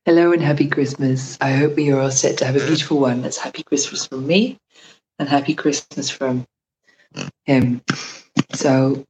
Hello and happy Christmas. I hope you're all set to have a beautiful one. That's happy Christmas from me and happy Christmas from him. So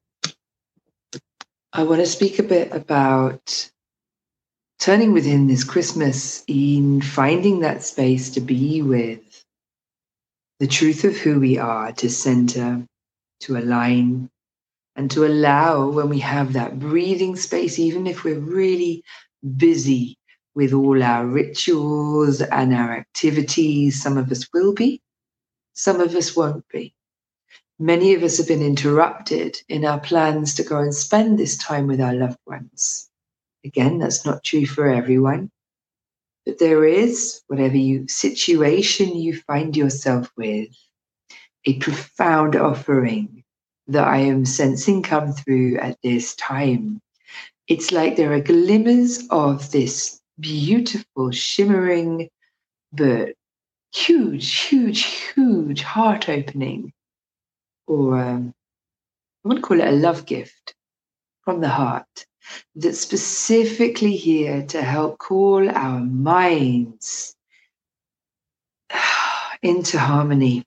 I want to speak a bit about turning within this Christmas in finding that space to be with the truth of who we are, to center, to align, and to allow when we have that breathing space, even if we're really busy with all our rituals and our activities. Some of us will be, some of us won't be. Many of us have been interrupted in our plans to go and spend this time with our loved ones. Again, that's not true for everyone, but there is, whatever situation you find yourself with, a profound offering that I am sensing come through at this time. It's like there are glimmers of this beautiful, shimmering, but huge heart opening, or I want to call it a love gift from the heart, that's specifically here to help call our minds into harmony,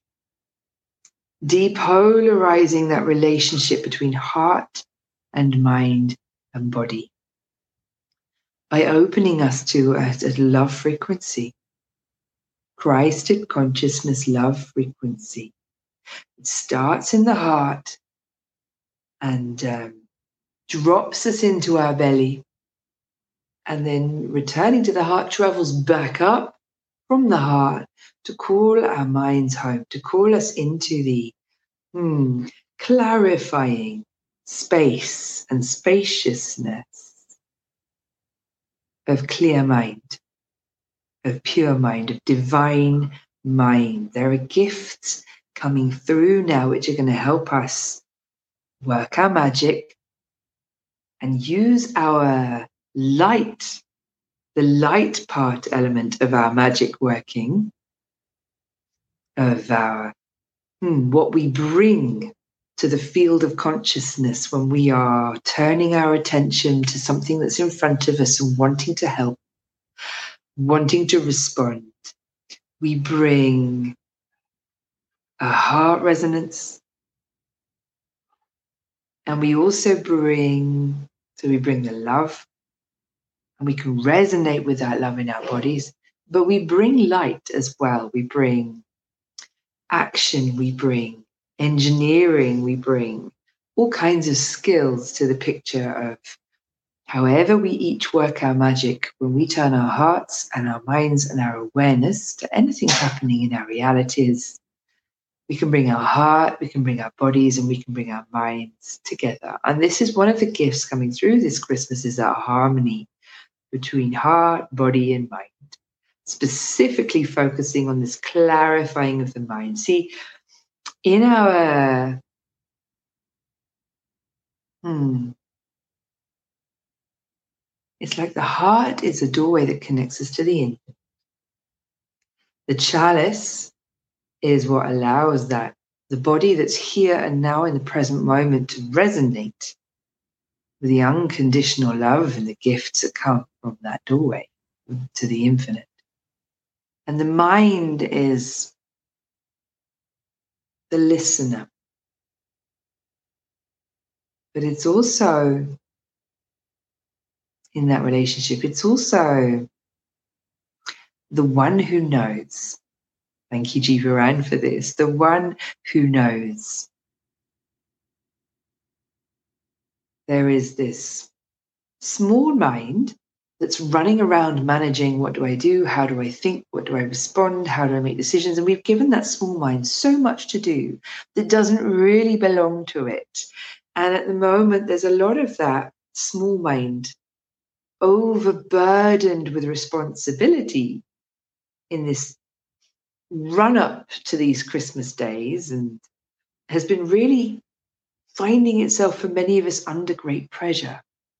depolarizing that relationship between heart and mind and body, by opening us to a love frequency, Christed consciousness love frequency. It starts in the heart and drops us into our belly, and then returning to the heart, travels back up from the heart to call our minds home, to call us into the clarifying space and spaciousness of clear mind, of pure mind, of divine mind. There are gifts coming through now which are going to help us work our magic and use our light, the light part element of our magic working, of our what we bring to the field of consciousness when we are turning our attention to something that's in front of us and wanting to help, wanting to respond. We bring a heart resonance, and we also bring the love, and we can resonate with that love in our bodies, but we bring light as well. We bring action, we bring engineering, we bring all kinds of skills to the picture of however we each work our magic when we turn our hearts and our minds and our awareness to anything happening in our realities. We can bring our heart, we can bring our bodies, and we can bring our minds together. And this is one of the gifts coming through this Christmas, is that harmony between heart, body, and mind, specifically focusing on this clarifying of the mind. See, in our it's like the heart is a doorway that connects us to the infinite. The chalice is what allows that, the body that's here and now in the present moment, to resonate with the unconditional love and the gifts that come from that doorway to the infinite. And the mind is the listener. But it's also, in that relationship, it's also the one who knows. Thank you, Jivaran, for this. The one who knows. There is this small mind that's running around managing, what do I do? How do I think? What do I respond? How do I make decisions? And we've given that small mind so much to do that doesn't really belong to it. And at the moment, there's a lot of that small mind overburdened with responsibility in this run up to these Christmas days, and has been really finding itself for many of us under great pressure,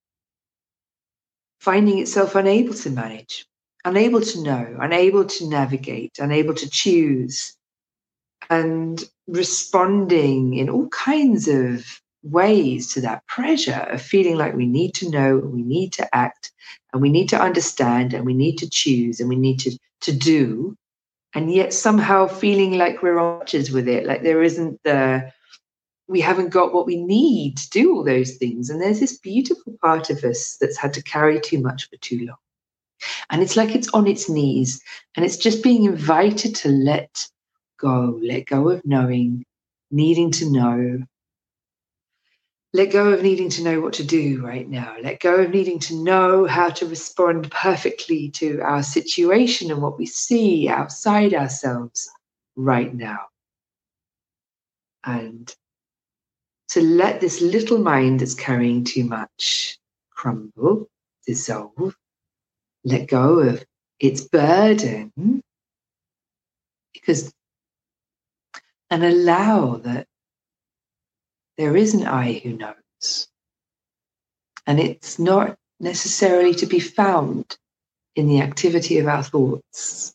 finding itself unable to manage, unable to know, unable to navigate, unable to choose, and responding in all kinds of ways to that pressure of feeling like we need to know, and we need to act, and we need to understand, and we need to choose, and we need to do, and yet somehow feeling like we're on edges with it, like we haven't got what we need to do all those things. And there's this beautiful part of us that's had to carry too much for too long. And it's like it's on its knees, and it's just being invited to let go of knowing, needing to know. Let go of needing to know what to do right now. Let go of needing to know how to respond perfectly to our situation and what we see outside ourselves right now. And to let this little mind that's carrying too much crumble, dissolve, let go of its burden, and allow that there is an I who knows. And it's not necessarily to be found in the activity of our thoughts.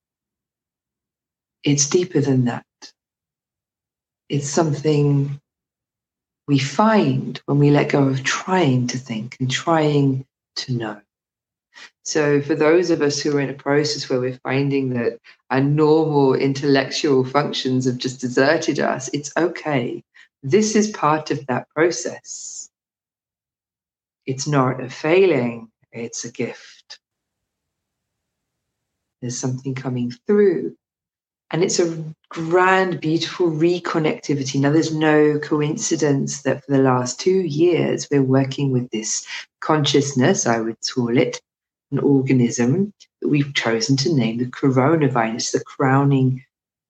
It's deeper than that. It's something we find when we let go of trying to think and trying to know. So for those of us who are in a process where we're finding that our normal intellectual functions have just deserted us, it's okay. This is part of that process. It's not a failing, it's a gift. There's something coming through. And it's a grand, beautiful reconnectivity. Now, there's no coincidence that for the last 2 years, we're working with this consciousness, I would call it, an organism that we've chosen to name the coronavirus, the crowning,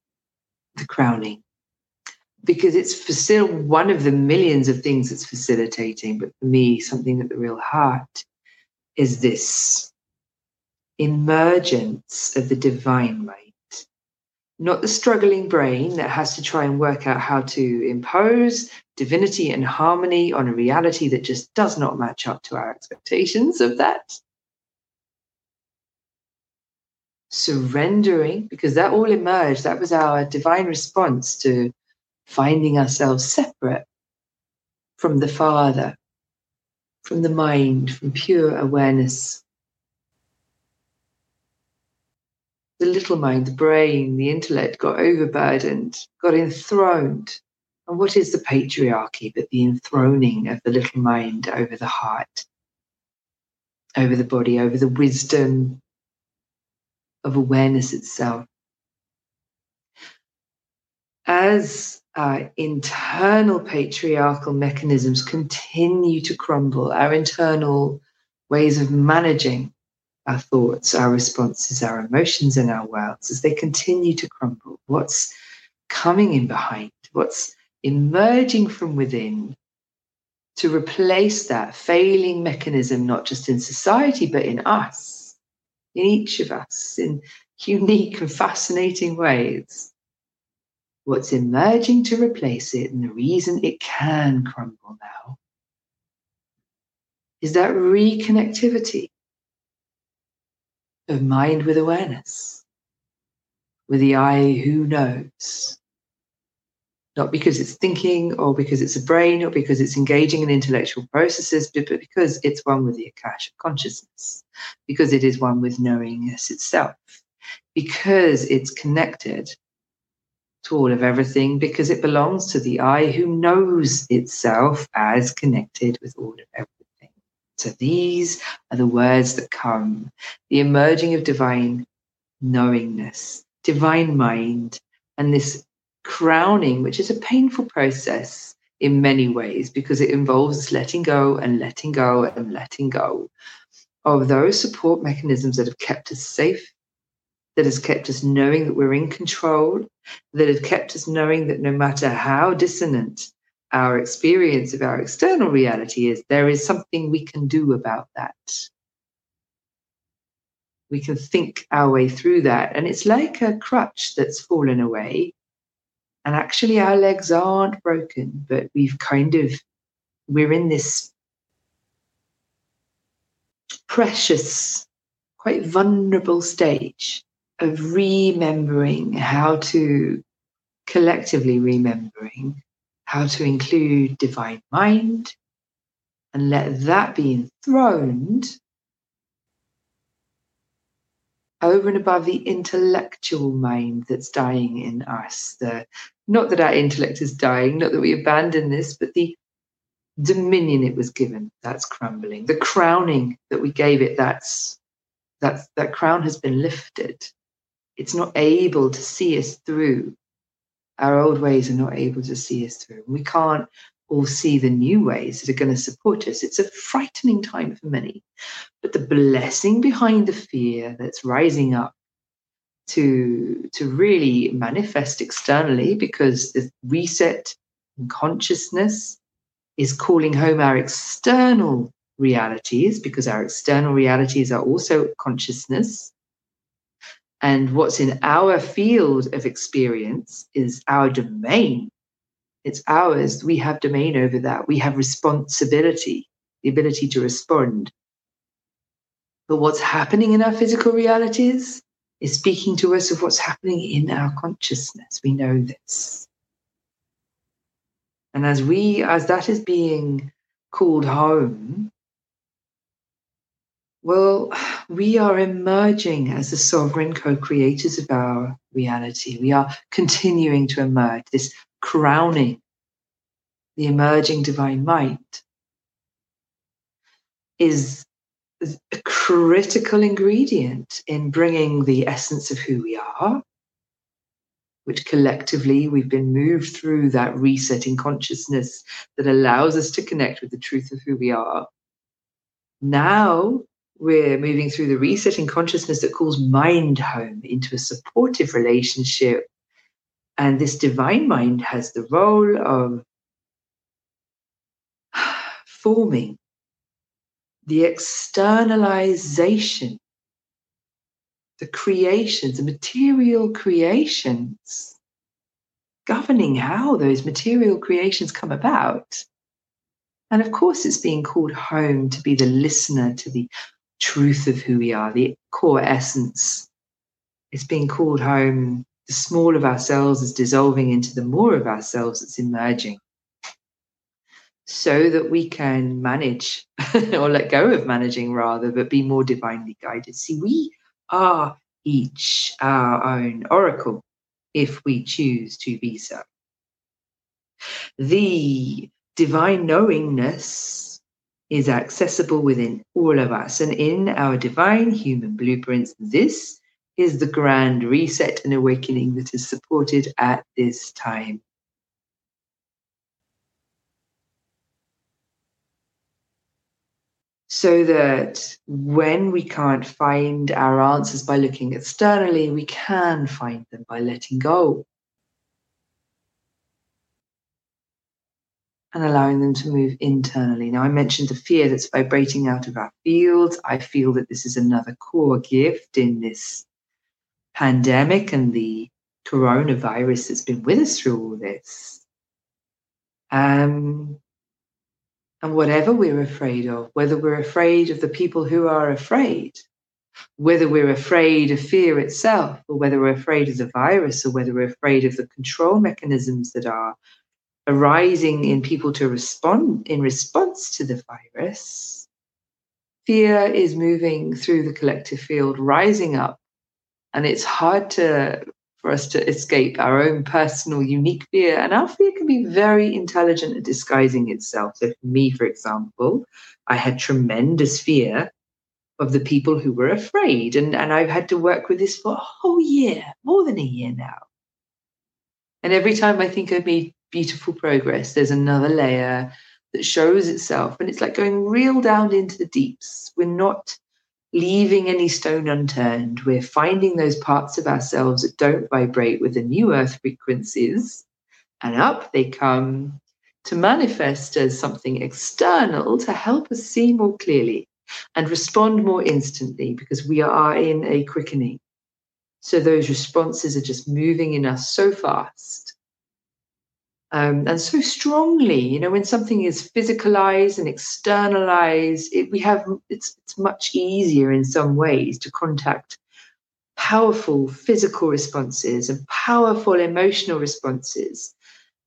because it's still one of the millions of things it's facilitating. But for me, something at the real heart is this emergence of the divine mind. Not the struggling brain that has to try and work out how to impose divinity and harmony on a reality that just does not match up to our expectations of that. Surrendering, because that all emerged, that was our divine response to finding ourselves separate from the Father, from the mind, from pure awareness. The little mind, the brain, the intellect got overburdened, got enthroned. And what is the patriarchy but the enthroning of the little mind over the heart, over the body, over the wisdom of awareness itself? As our internal patriarchal mechanisms continue to crumble, our internal ways of managing our thoughts, our responses, our emotions, and our worlds, as they continue to crumble, what's coming in behind, what's emerging from within to replace that failing mechanism, not just in society, but in us, in each of us, in unique and fascinating ways. What's emerging to replace it, and the reason it can crumble now, is that reconnectivity of mind with awareness, with the I who knows. Not because it's thinking or because it's a brain or because it's engaging in intellectual processes, but because it's one with the Akashic consciousness, because it is one with knowingness itself, because it's connected to all of everything, because it belongs to the I who knows itself as connected with all of everything. So these are the words that come, the emerging of divine knowingness, divine mind, and this crowning, which is a painful process in many ways, because it involves letting go and letting go and letting go of those support mechanisms that have kept us safe, that has kept us knowing that we're in control, that have kept us knowing that no matter how dissonant our experience of our external reality is, there is something we can do about that. We can think our way through that. And it's like a crutch that's fallen away. And actually our legs aren't broken, but we're in this precious, quite vulnerable stage of collectively remembering how to include divine mind, and let that be enthroned over and above the intellectual mind that's dying in us. Not that our intellect is dying, not that we abandon this, but the dominion it was given, that's crumbling. The crowning that we gave it, that crown has been lifted. It's not able to see us through. Our old ways are not able to see us through. We can't all see the new ways that are going to support us. It's a frightening time for many. But the blessing behind the fear that's rising up to really manifest externally, because the reset in consciousness is calling home our external realities, because our external realities are also consciousness. And what's in our field of experience is our domain. It's ours. We have domain over that. We have responsibility, the ability to respond. But what's happening in our physical realities is speaking to us of what's happening in our consciousness. We know this. And as that is being called home, well, we are emerging as the sovereign co-creators of our reality. We are continuing to emerge, this crowning, the emerging divine mind, is a critical ingredient in bringing the essence of who we are, which collectively we've been moved through that resetting consciousness that allows us to connect with the truth of who we are. Now we're moving through the resetting consciousness that calls mind home into a supportive relationship. And this divine mind has the role of forming the externalization, the creations, the material creations, governing how those material creations come about. And of course, it's being called home to be the listener to the truth of who we are, the core essence. It's being called home. The small of ourselves is dissolving into the more of ourselves that's emerging, so that we can manage or let go of managing rather, but be more divinely guided. See, we are each our own oracle if we choose to be so. The divine knowingness is accessible within all of us, and in our divine human blueprints, this is the grand reset and awakening that is supported at this time. So that when we can't find our answers by looking externally, we can find them by letting go and allowing them to move internally. Now, I mentioned the fear that's vibrating out of our fields. I feel that this is another core gift in this pandemic and the coronavirus that's been with us through all this. And whatever we're afraid of, whether we're afraid of the people who are afraid, whether we're afraid of fear itself, or whether we're afraid of the virus, or whether we're afraid of the control mechanisms that are arising in people to respond in response to the virus, fear is moving through the collective field, rising up. And it's hard for us to escape our own personal, unique fear. And our fear can be very intelligent at disguising itself. So for me, for example, I had tremendous fear of the people who were afraid. And I've had to work with this for a whole year, more than a year now. And every time I think I've made beautiful progress, there's another layer that shows itself. And it's like going real down into the deeps. We're not leaving any stone unturned. We're finding those parts of ourselves that don't vibrate with the new earth frequencies, and up they come to manifest as something external to help us see more clearly and respond more instantly, because we are in a quickening. So those responses are just moving in us so fast. And so strongly, you know, when something is physicalized and externalized, it's much easier in some ways to contact powerful physical responses and powerful emotional responses.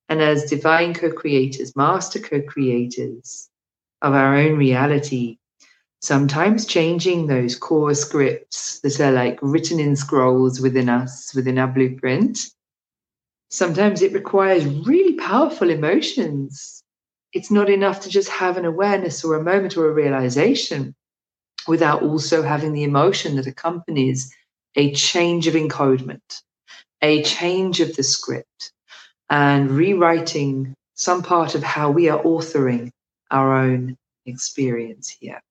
And as divine co-creators, master co-creators of our own reality, sometimes changing those core scripts that are like written in scrolls within us, within our blueprint, sometimes it requires really powerful emotions. It's not enough to just have an awareness or a moment or a realization without also having the emotion that accompanies a change of encodement, a change of the script, and rewriting some part of how we are authoring our own experience here.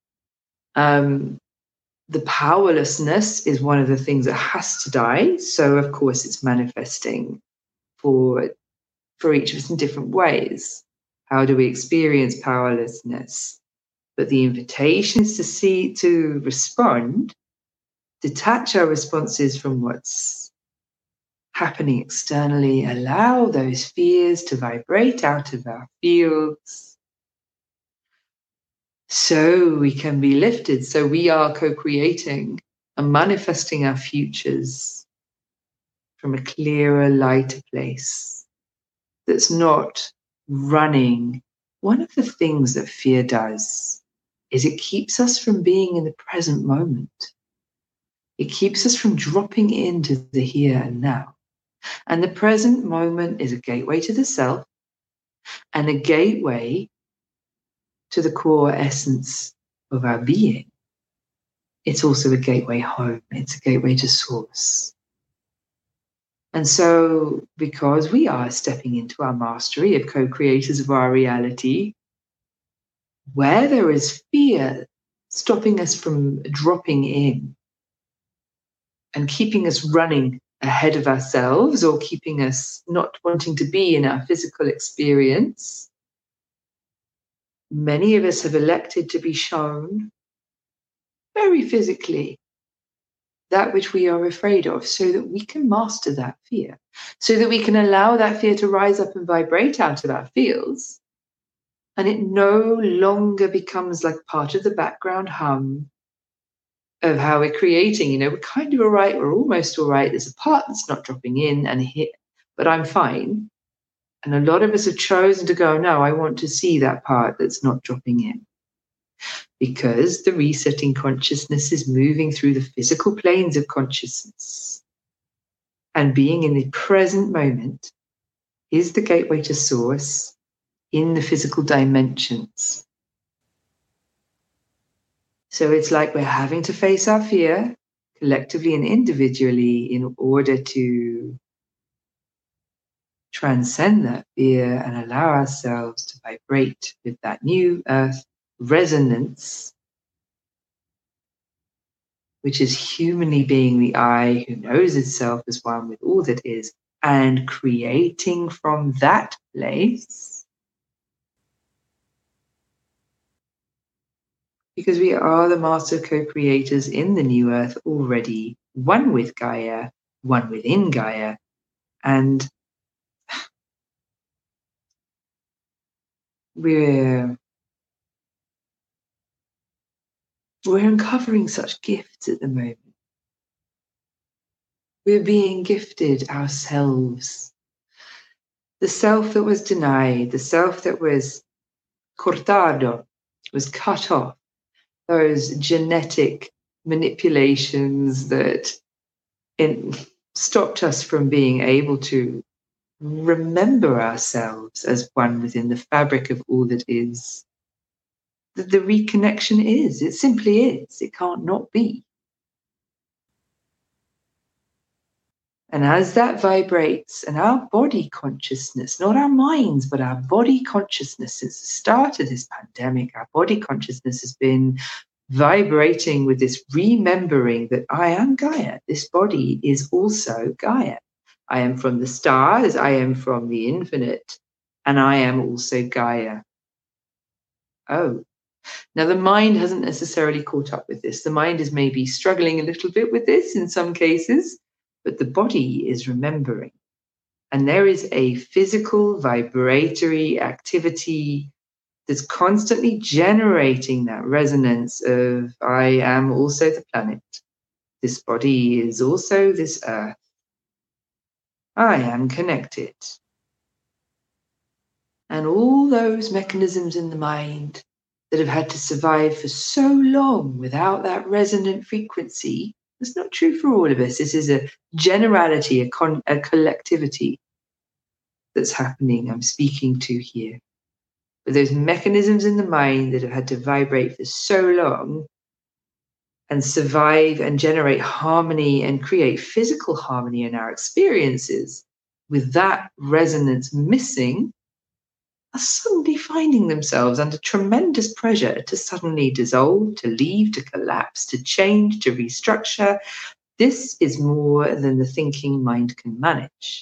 The powerlessness is one of the things that has to die. So, of course, it's manifesting for each of us in different ways. How do we experience powerlessness? But the invitation is to respond, detach our responses from what's happening externally, allow those fears to vibrate out of our fields so we can be lifted, so we are co-creating and manifesting our futures from a clearer, lighter place that's not running. One of the things that fear does is it keeps us from being in the present moment. It keeps us from dropping into the here and now. And the present moment is a gateway to the self and a gateway to the core essence of our being. It's also a gateway home. It's a gateway to source. And so, because we are stepping into our mastery of co-creators of our reality, where there is fear stopping us from dropping in and keeping us running ahead of ourselves or keeping us not wanting to be in our physical experience, many of us have elected to be shown very physically that which we are afraid of so that we can master that fear, so that we can allow that fear to rise up and vibrate out of our fields. And it no longer becomes like part of the background hum of how we're creating. We're kind of all right, we're almost all right. There's a part that's not dropping in and hit, but I'm fine. And a lot of us have chosen to go, no, I want to see that part that's not dropping in. Because the resetting consciousness is moving through the physical planes of consciousness. And being in the present moment is the gateway to source in the physical dimensions. So it's like we're having to face our fear collectively and individually in order to transcend that fear and allow ourselves to vibrate with that new earth resonance, which is humanly being the I who knows itself as one with all that is, and creating from that place. Because we are the master co-creators in the new earth already, one with Gaia, one within Gaia, and we're uncovering such gifts at the moment. We're being gifted ourselves. The self that was denied, the self that was cortado, was cut off, those genetic manipulations that stopped us from being able to remember ourselves as one within the fabric of all that is. The reconnection is. It simply is. It can't not be. And as that vibrates, and our body consciousness, not our minds, but our body consciousness, since the start of this pandemic, our body consciousness has been vibrating with this remembering that I am Gaia. This body is also Gaia. I am from the stars, I am from the infinite, and I am also Gaia. Oh. Now, the mind hasn't necessarily caught up with this. The mind is maybe struggling a little bit with this in some cases, but the body is remembering. And there is a physical vibratory activity that's constantly generating that resonance of I am also the planet. This body is also this earth. I am connected. And all those mechanisms in the mind that have had to survive for so long without that resonant frequency, it's not true for all of us. This is a generality, a collectivity that's happening, I'm speaking to here. But those mechanisms in the mind that have had to vibrate for so long and survive and generate harmony and create physical harmony in our experiences, with that resonance missing, are suddenly finding themselves under tremendous pressure to suddenly dissolve, to leave, to collapse, to change, to restructure. This is more than the thinking mind can manage.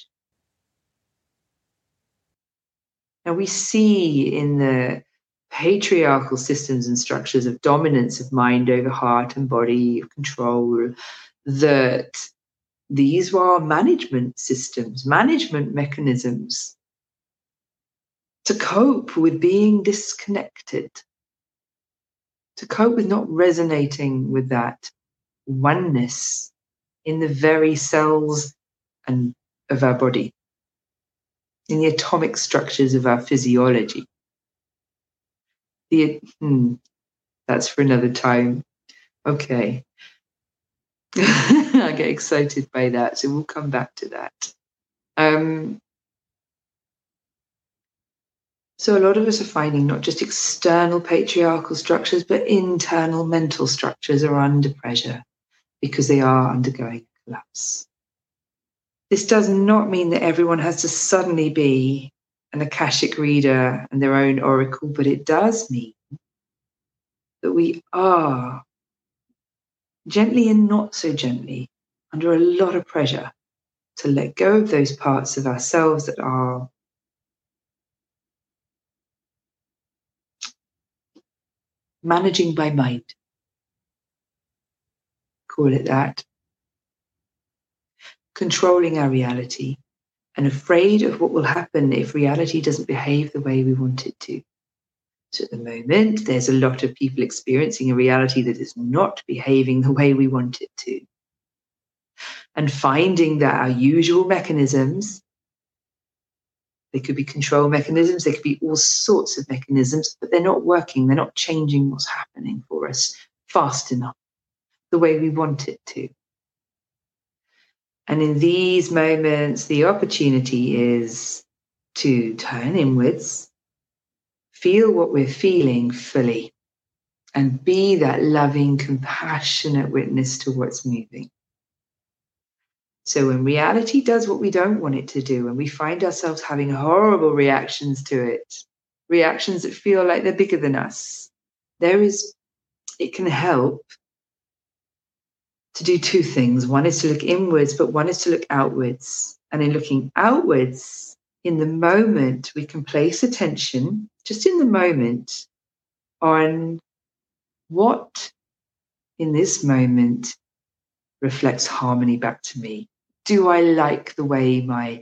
Now we see in the patriarchal systems and structures of dominance of mind over heart and body, of control, that these were management systems, management mechanisms to cope with being disconnected, to cope with not resonating with that oneness in the very cells and of our body, in the atomic structures of our physiology. That's for another time. Okay. I get excited by that, so we'll come back to that. So a lot of us are finding not just external patriarchal structures, but internal mental structures are under pressure because they are undergoing collapse. This does not mean that everyone has to suddenly be an Akashic reader and their own oracle, but it does mean that we are gently and not so gently under a lot of pressure to let go of those parts of ourselves that are managing by mind. Call it that. Controlling our reality and afraid of what will happen if reality doesn't behave the way we want it to. So at the moment, there's a lot of people experiencing a reality that is not behaving the way we want it to. And finding that our usual mechanisms, they could be control mechanisms, they could be all sorts of mechanisms, but they're not working, they're not changing what's happening for us fast enough, the way we want it to. And in these moments, the opportunity is to turn inwards, feel what we're feeling fully, and be that loving, compassionate witness to what's moving. So when reality does what we don't want it to do, and we find ourselves having horrible reactions to it, reactions that feel like they're bigger than us, it can help to do two things. One is to look inwards, but one is to look outwards. And in looking outwards, in the moment, we can place attention, just in the moment, on what in this moment reflects harmony back to me. Do I like the way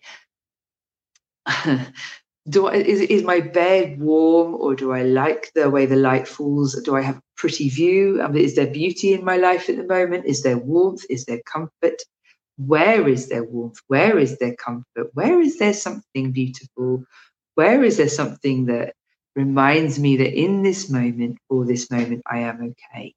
is my bed warm, or do I like the way the light falls? Do I have a pretty view? Is there beauty in my life at the moment? Is there warmth? Is there comfort? Where is there warmth? Where is there comfort? Where is there something beautiful? Where is there something that reminds me that in this moment, or this moment, I am okay?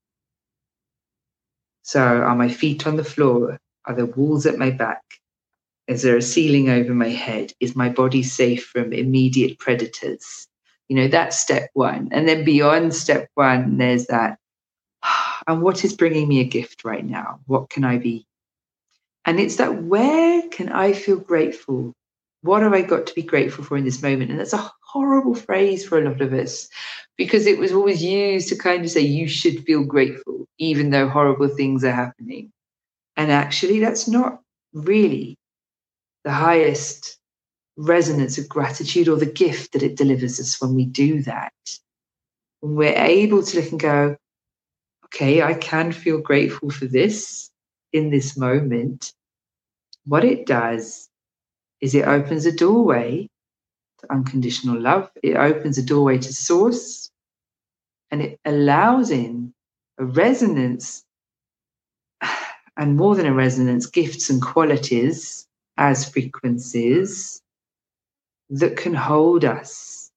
So are my feet on the floor? Are there walls at my back? Is there a ceiling over my head? Is my body safe from immediate predators? That's step one. And then beyond step one, there's that, and what is bringing me a gift right now? What can I be? And it's that, where can I feel grateful? What have I got to be grateful for in this moment? And that's a horrible phrase for a lot of us, because it was always used to kind of say you should feel grateful, even though horrible things are happening. And actually, that's not really the highest resonance of gratitude, or the gift that it delivers us when we do that. When we're able to look and go, okay, I can feel grateful for this in this moment. What it does is it opens a doorway to unconditional love. It opens a doorway to source, and it allows in a resonance, and more than a resonance, gifts and qualities as frequencies that can hold us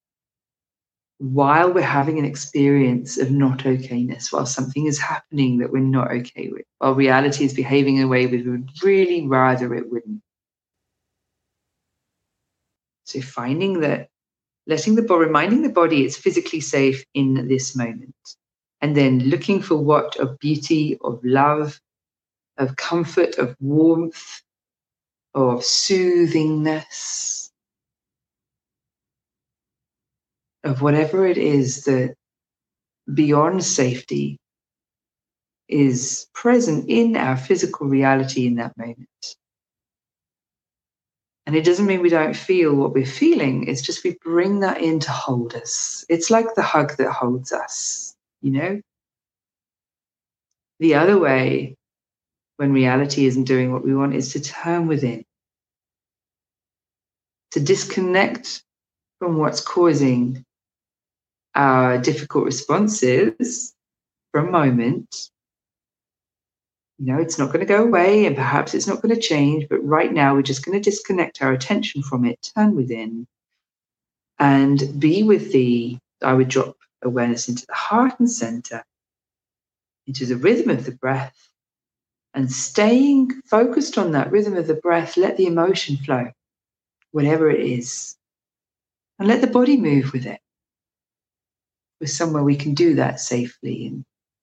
while we're having an experience of not okayness, while something is happening that we're not okay with, while reality is behaving in a way we would really rather it wouldn't. So finding that, reminding the body it's physically safe in this moment, and then looking for what of beauty, of love, of comfort, of warmth, of soothingness, of whatever it is that beyond safety is present in our physical reality in that moment. And it doesn't mean we don't feel what we're feeling. It's just we bring that in to hold us. It's like the hug that holds us, you know? The other way, when reality isn't doing what we want, is to turn within, to disconnect from what's causing our difficult responses for a moment. You know, it's not going to go away and perhaps it's not going to change, but right now we're just going to disconnect our attention from it, turn within, and be with I would drop awareness into the heart and center, into the rhythm of the breath, and staying focused on that rhythm of the breath, let the emotion flow, whatever it is, and let the body move with it. We're somewhere we can do that safely, and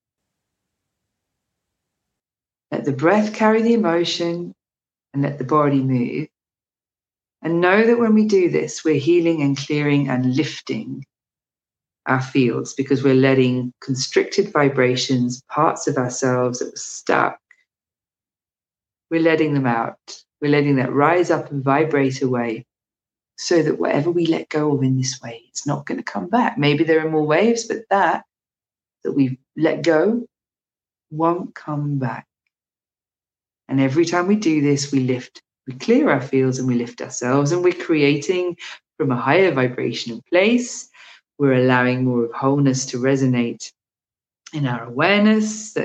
let the breath carry the emotion and let the body move. And know that when we do this, we're healing and clearing and lifting our fields, because we're letting constricted vibrations, parts of ourselves that were stuck, we're letting them out. We're letting that rise up and vibrate away, so that whatever we let go of in this way, it's not going to come back. Maybe there are more waves, but that we've let go won't come back. And every time we do this, we lift, we clear our fields and we lift ourselves, and we're creating from a higher vibrational place. We're allowing more of wholeness to resonate in our awareness,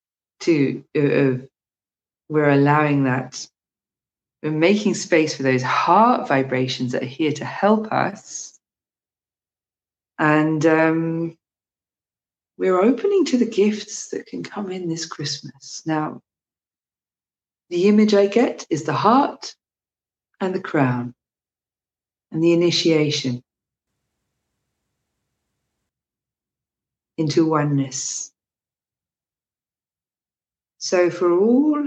we're allowing that, we're making space for those heart vibrations that are here to help us. And we're opening to the gifts that can come in this Christmas. Now, the image I get is the heart and the crown and the initiation into oneness. So for all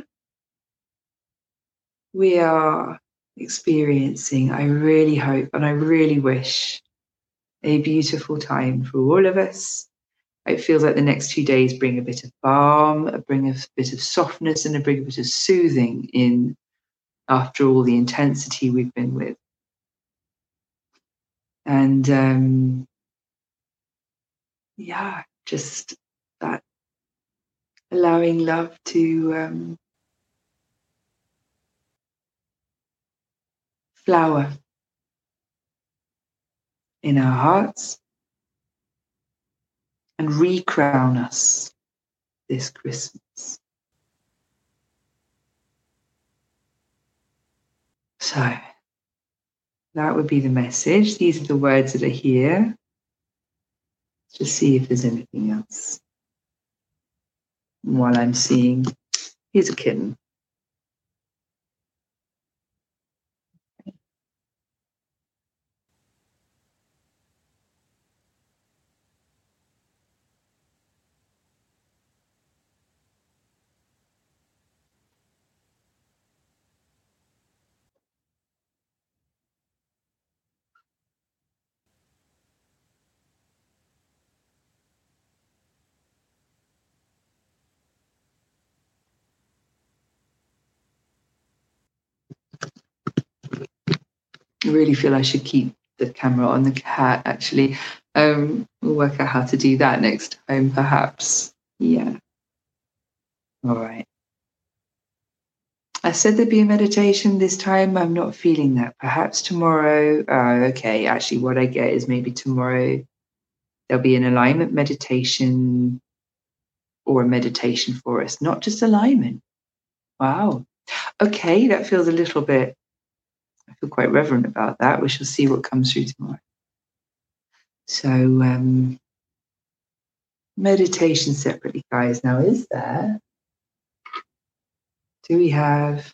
we are experiencing, I really hope and I really wish a beautiful time for all of us. It feels like the next 2 days bring a bit of balm, bring a bit of softness, and bring a bit of soothing in after all the intensity we've been with. And just that allowing love to flower in our hearts and recrown us this Christmas. So that would be the message. These are the words that are here. Just see if there's anything else. While I'm seeing, here's a kitten. I really feel I should keep the camera on the cat, actually. We'll work out how to do that next time, perhaps. Yeah. All right. I said there'd be a meditation this time. I'm not feeling that. Perhaps tomorrow. Okay, actually, what I get is maybe tomorrow there'll be an alignment meditation or a meditation for us, not just alignment. Wow. Okay, that feels a little bit I feel quite reverent about that. We shall see what comes through tomorrow. So, meditation separately, guys. Now, is there? Do we have?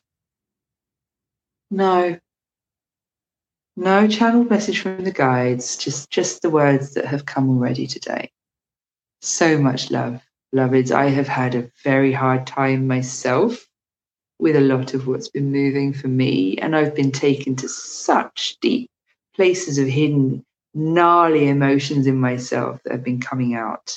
No channeled message from the guides. Just the words that have come already today. So much love, beloveds. I have had a very hard time myself with a lot of what's been moving for me, and I've been taken to such deep places of hidden, gnarly emotions in myself that have been coming out.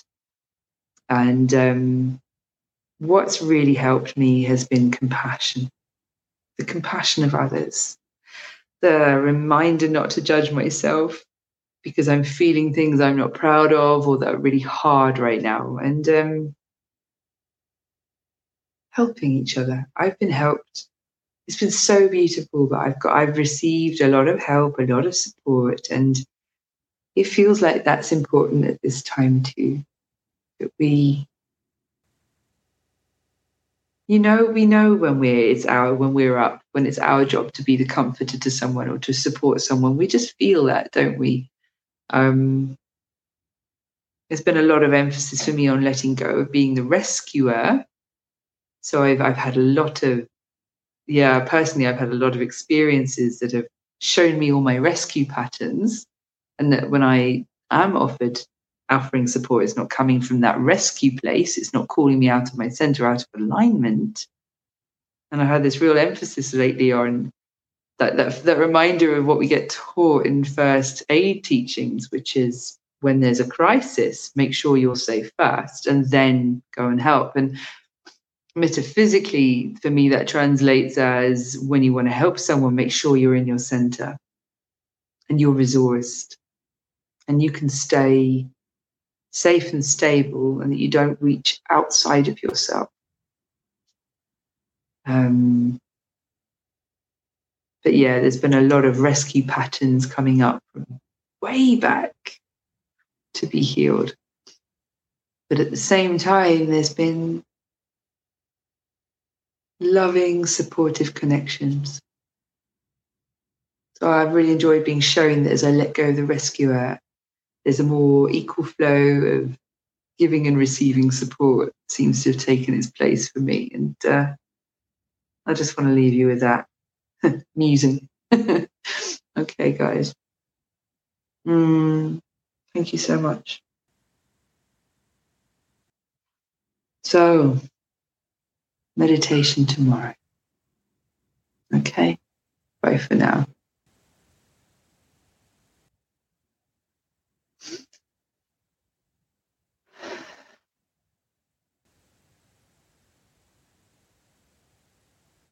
And what's really helped me has been compassion, the compassion of others, the reminder not to judge myself because I'm feeling things I'm not proud of or that are really hard right now, and helping each other. I've been helped. It's been so beautiful, but I've received a lot of help, a lot of support, and it feels like that's important at this time too. That we know when we're up, when it's our job to be the comforter to someone or to support someone. We just feel that, don't we? There's been a lot of emphasis for me on letting go of being the rescuer. So I've had a lot of, personally, I've had a lot of experiences that have shown me all my rescue patterns, and that when I am offering support, it's not coming from that rescue place. It's not calling me out of my center, out of alignment. And I had this real emphasis lately on that reminder of what we get taught in first aid teachings, which is when there's a crisis, make sure you're safe first and then go and help. And metaphysically, for me, that translates as when you want to help someone, make sure you're in your center and you're resourced and you can stay safe and stable and that you don't reach outside of yourself. But yeah, there's been a lot of rescue patterns coming up from way back to be healed. But at the same time, there's been loving, supportive connections. So I've really enjoyed being shown that as I let go of the rescuer, there's a more equal flow of giving and receiving support seems to have taken its place for me. And I just want to leave you with that musing. Okay, guys. Thank you so much. So, meditation tomorrow. Okay, bye for now.